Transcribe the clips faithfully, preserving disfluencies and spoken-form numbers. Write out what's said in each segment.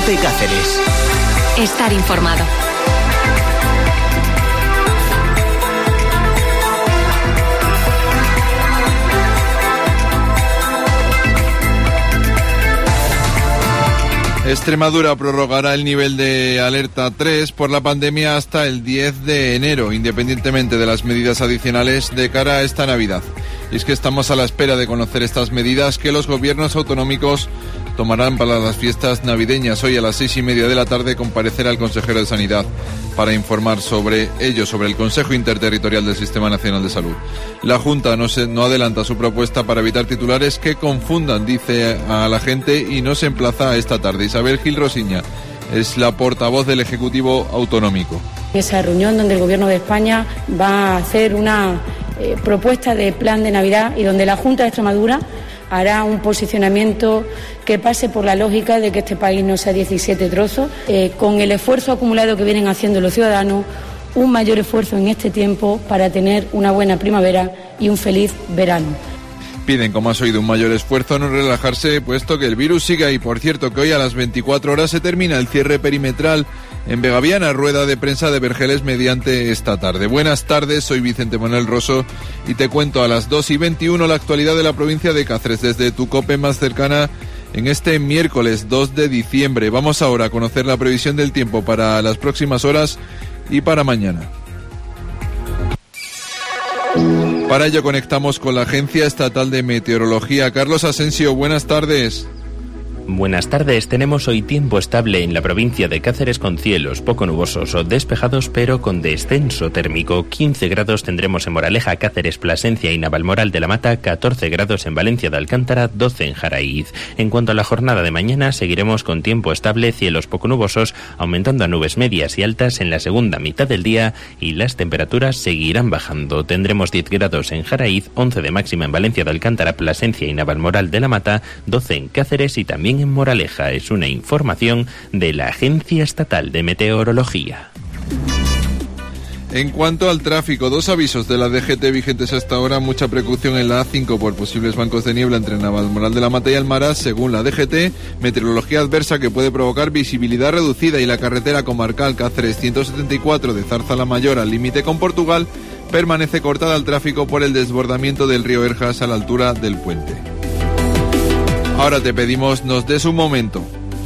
COPE Cáceres. Estar informado. Extremadura prorrogará el nivel de alerta tres por la pandemia hasta el diez de enero, independientemente de las medidas adicionales de cara a esta Navidad. Y es que estamos a la espera de conocer estas medidas que los gobiernos autonómicos tomarán para las fiestas navideñas. Hoy a las seis y media de la tarde comparecerá el consejero de Sanidad para informar sobre ello, sobre el Consejo Interterritorial del Sistema Nacional de Salud. La Junta no, se, no adelanta su propuesta para evitar titulares que confundan, dice a la gente, y no se emplaza a esta tarde. Isabel Gil Rosiña es la portavoz del Ejecutivo Autonómico. Esa reunión donde el Gobierno de España va a hacer una eh, propuesta de plan de Navidad y donde la Junta de Extremadura hará un posicionamiento que pase por la lógica de que este país no sea diecisiete trozos, eh, con el esfuerzo acumulado que vienen haciendo los ciudadanos, un mayor esfuerzo en este tiempo para tener una buena primavera y un feliz verano. Piden, como has oído, un mayor esfuerzo, no relajarse, puesto que el virus sigue. Y por cierto que hoy a las veinticuatro horas se termina el cierre perimetral en Begaviana, rueda de prensa de Vergeles mediante esta tarde. Buenas tardes, soy Vicente Manuel Rosso y te cuento a las dos y veintiuno la actualidad de la provincia de Cáceres desde tu COPE más cercana en este miércoles dos de diciembre. Vamos ahora a conocer la previsión del tiempo para las próximas horas y para mañana. Para ello conectamos con la Agencia Estatal de Meteorología. Carlos Asensio, buenas tardes. Buenas tardes. Tenemos hoy tiempo estable en la provincia de Cáceres con cielos poco nubosos o despejados, pero con descenso térmico. quince grados tendremos en Moraleja, Cáceres, Plasencia y Navalmoral de la Mata, catorce grados en Valencia de Alcántara, doce en Jaraíz. En cuanto a la jornada de mañana, seguiremos con tiempo estable, cielos poco nubosos, aumentando a nubes medias y altas en la segunda mitad del día y las temperaturas seguirán bajando. Tendremos diez grados en Jaraíz, once de máxima en Valencia de Alcántara, Plasencia y Navalmoral de la Mata, doce en Cáceres y también en Moraleja. Es una información de la Agencia Estatal de Meteorología. En cuanto al tráfico, dos avisos de la D G T vigentes hasta ahora. Mucha precaución en la A cinco por posibles bancos de niebla entre Navalmoral de la Mata y Almaraz. Según la D G T, meteorología adversa que puede provocar visibilidad reducida, y la carretera comarcal Cáceres ciento setenta y cuatro de Zarza la Mayor al límite con Portugal permanece cortada al tráfico por el desbordamiento del río Erjas a la altura del puente. Ahora te pedimos nos des un momento.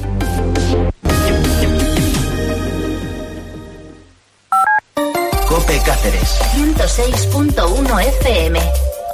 COPE Cáceres ciento seis punto uno F M.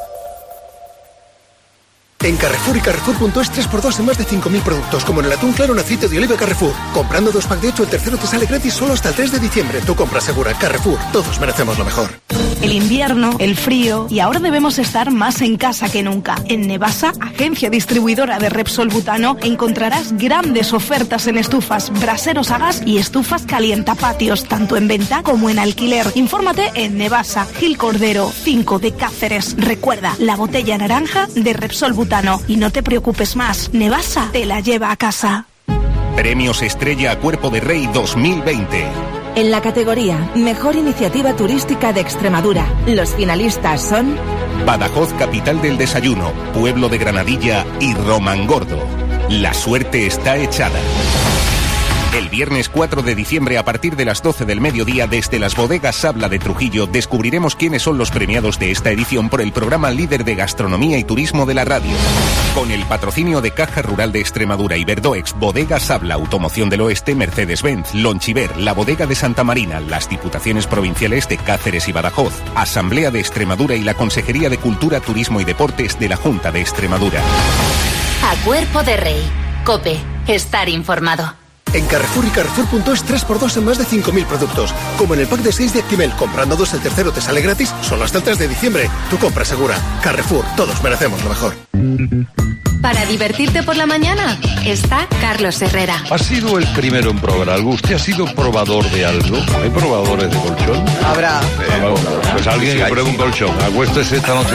En Carrefour y Carrefour punto es tres por dos en más de cinco mil productos, como en el atún claro en aceite de oliva Carrefour. Comprando dos packs de ocho, el tercero te sale gratis solo hasta el tres de diciembre. Tu compra segura. Carrefour. Todos merecemos lo mejor. El invierno, el frío, y ahora debemos estar más en casa que nunca. En Nevasa, agencia distribuidora de Repsol Butano, encontrarás grandes ofertas en estufas, braseros a gas y estufas calientapatios, tanto en venta como en alquiler. Infórmate en Nevasa, Gil Cordero, cinco de Cáceres. Recuerda, la botella naranja de Repsol Butano. Y no te preocupes más, Nevasa te la lleva a casa. Premios Estrella a Cuerpo de Rey dos mil veinte. En la categoría Mejor Iniciativa Turística de Extremadura, los finalistas son Badajoz, capital del desayuno, Pueblo de Granadilla y Romangordo. La suerte está echada. El viernes cuatro de diciembre, a partir de las doce del mediodía, desde las bodegas Sabla de Trujillo, descubriremos quiénes son los premiados de esta edición por el programa líder de gastronomía y turismo de la radio. Con el patrocinio de Caja Rural de Extremadura, Iberdoex, Bodega Sabla, Automoción del Oeste, Mercedes-Benz, Lonchiver, la Bodega de Santa Marina, las Diputaciones Provinciales de Cáceres y Badajoz, Asamblea de Extremadura y la Consejería de Cultura, Turismo y Deportes de la Junta de Extremadura. A Cuerpo de Rey. COPE. Estar informado. En Carrefour y Carrefour punto es tres por dos en más de cinco mil productos. Como en el pack de seis de Actimel. Comprando dos, el tercero te sale gratis solo hasta el tres de diciembre. Tu compra segura. Carrefour. Todos merecemos lo mejor. Para divertirte por la mañana está Carlos Herrera. Ha sido el primero en probar algo. ¿Usted ha sido probador de algo? ¿Hay probadores de colchón? Habrá. Eh, bueno, pues alguien que pruebe un colchón. Acuéstese esta noche.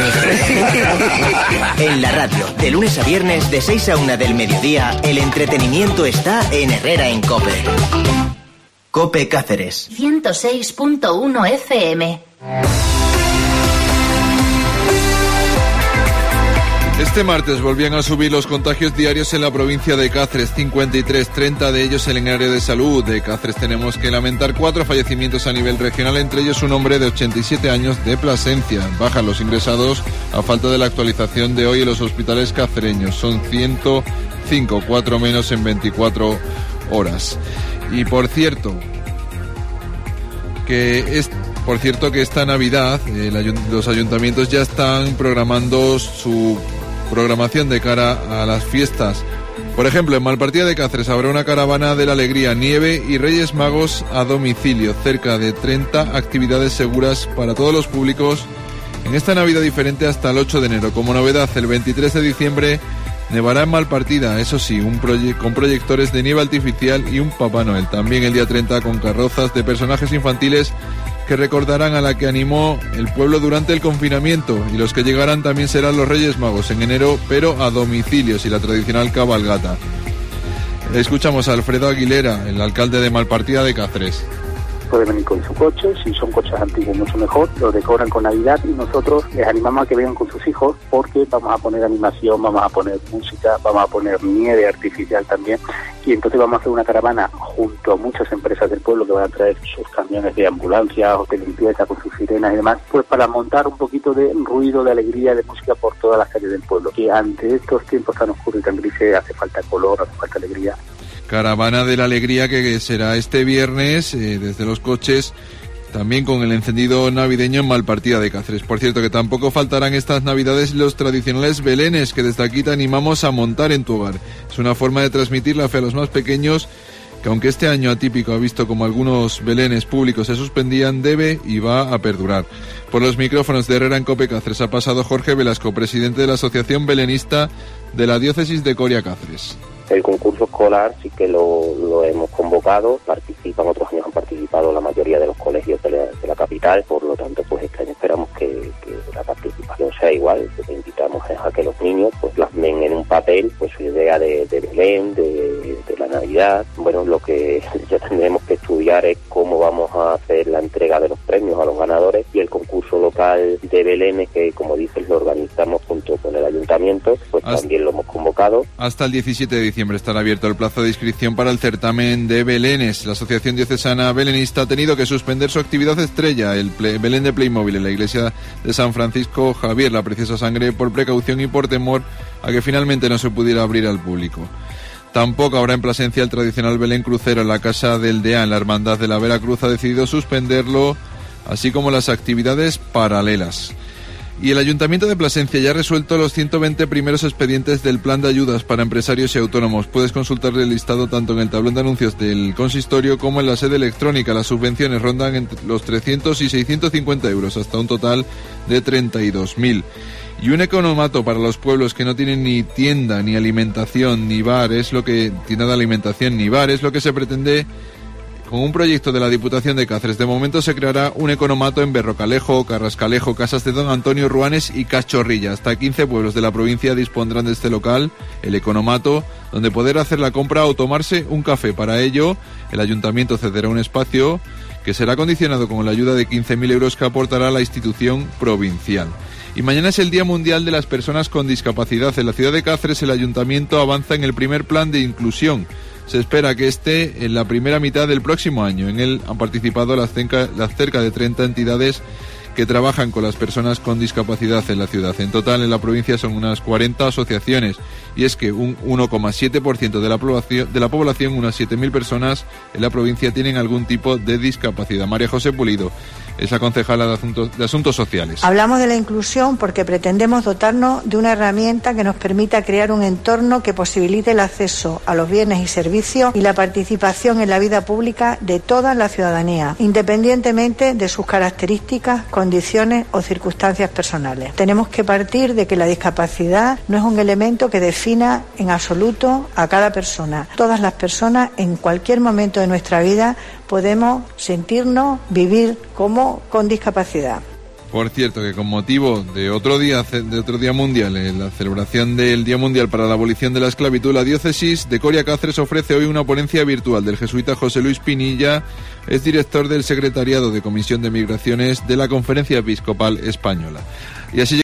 En la radio, de lunes a viernes, de seis a una del mediodía, el entretenimiento está en Herrera en COPE. COPE Cáceres. ciento seis punto uno F M. Este martes volvían a subir los contagios diarios en la provincia de Cáceres, cincuenta y tres, treinta de ellos en el área de salud. De Cáceres tenemos que lamentar cuatro fallecimientos a nivel regional, entre ellos un hombre de ochenta y siete años de Plasencia. Bajan los ingresados a falta de la actualización de hoy en los hospitales cacereños. Son ciento cinco, cuatro menos en veinticuatro horas. Y por cierto, que es... Por cierto que esta Navidad eh, los ayuntamientos ya están programando su programación de cara a las fiestas. Por ejemplo, en Malpartida de Cáceres habrá una caravana de la alegría, nieve y Reyes Magos a domicilio. Cerca de treinta actividades seguras para todos los públicos en esta Navidad diferente hasta el ocho de enero. Como novedad, el veintitrés de diciembre nevará en Malpartida, eso sí, un proye- con proyectores de nieve artificial y un Papá Noel. También el día treinta con carrozas de personajes infantiles que recordarán a la que animó el pueblo durante el confinamiento, y los que llegarán también serán los Reyes Magos en enero, pero a domicilios y la tradicional cabalgata. Escuchamos a Alfredo Aguilera, el alcalde de Malpartida de Cáceres. Pueden venir con su coche, si son coches antiguos mucho mejor, lo decoran con Navidad y nosotros les animamos a que vengan con sus hijos porque vamos a poner animación, vamos a poner música, vamos a poner nieve artificial también, y entonces vamos a hacer una caravana junto a muchas empresas del pueblo que van a traer sus camiones de ambulancia o de limpieza con sus sirenas y demás, pues para montar un poquito de ruido, de alegría, de música por todas las calles del pueblo, que ante estos tiempos tan oscuros y tan grises hace falta color, hace falta alegría. Caravana de la alegría que será este viernes eh, desde los coches, también con el encendido navideño en Malpartida de Cáceres. Por cierto, que tampoco faltarán estas navidades los tradicionales belenes que desde aquí te animamos a montar en tu hogar. Es una forma de transmitir la fe a los más pequeños, que aunque este año atípico ha visto como algunos belenes públicos se suspendían, debe y va a perdurar. Por los micrófonos de Herrera en Cope Cáceres ha pasado Jorge Velasco, presidente de la Asociación Belenista de la Diócesis de Coria Cáceres. El concurso escolar sí que lo, lo hemos convocado, participan, otros años han participado la mayoría de los colegios de la, de la capital, por lo tanto pues este año esperamos que, que la participación sea igual. Lo que invitamos es a que los niños pues plasmen en un papel pues su idea de, de Belén, de, de la Navidad. Bueno, lo que ya tendremos que estudiar es cómo vamos a hacer la entrega de los premios a los ganadores, y el concurso local de Belén, que como dices lo organizamos junto con el ayuntamiento, pues hasta, también lo hemos convocado. Hasta el diecisiete de diciembre estará abierto el plazo de inscripción para el certamen de belenes. La Asociación Diocesana Belenista ha tenido que suspender su actividad estrella, el Ple- Belén de Playmobil en la iglesia de San Francisco Javier, la Preciosa Sangre, por precaución y por temor a que finalmente no se pudiera abrir al público. Tampoco habrá en Plasencia el tradicional Belén crucero en la Casa del Deán. La Hermandad de la Veracruz ha decidido suspenderlo, así como las actividades paralelas. Y el Ayuntamiento de Plasencia ya ha resuelto los ciento veinte primeros expedientes del Plan de Ayudas para Empresarios y Autónomos. Puedes consultar el listado tanto en el tablón de anuncios del consistorio como en la sede electrónica. Las subvenciones rondan entre los trescientos y seiscientos cincuenta euros, hasta un total de treinta y dos mil. Y un economato para los pueblos que no tienen ni tienda, ni alimentación, ni bar, es lo que tienda de alimentación ni bar, es lo que se pretende con un proyecto de la Diputación de Cáceres. De momento se creará un economato en Berrocalejo, Carrascalejo, Casas de Don Antonio, Ruanes y Cachorrilla. Hasta quince pueblos de la provincia dispondrán de este local, el economato, donde poder hacer la compra o tomarse un café. Para ello, el ayuntamiento cederá un espacio que será condicionado con la ayuda de quince mil euros que aportará la institución provincial. Y mañana es el Día Mundial de las Personas con Discapacidad. En la ciudad de Cáceres el ayuntamiento avanza en el primer plan de inclusión. Se espera que esté en la primera mitad del próximo año. En él han participado las cerca, las cerca de treinta entidades que trabajan con las personas con discapacidad en la ciudad. En total, en la provincia son unas cuarenta asociaciones. Y es que un uno coma siete por ciento de la población, de la población, unas siete mil personas en la provincia, tienen algún tipo de discapacidad. María José Pulido es la concejala de Asuntos, de Asuntos Sociales. Hablamos de la inclusión porque pretendemos dotarnos de una herramienta que nos permita crear un entorno que posibilite el acceso a los bienes y servicios y la participación en la vida pública de toda la ciudadanía, independientemente de sus características, condiciones o circunstancias personales. Tenemos que partir de que la discapacidad no es un elemento que defina en absoluto a cada persona. Todas las personas, en cualquier momento de nuestra vida, podemos sentirnos, vivir como con discapacidad. Por cierto, que con motivo de otro día de otro día mundial, en la celebración del Día Mundial para la Abolición de la Esclavitud, la Diócesis de Coria Cáceres ofrece hoy una ponencia virtual del jesuita José Luis Pinilla, es director del Secretariado de Comisión de Migraciones de la Conferencia Episcopal Española. Y así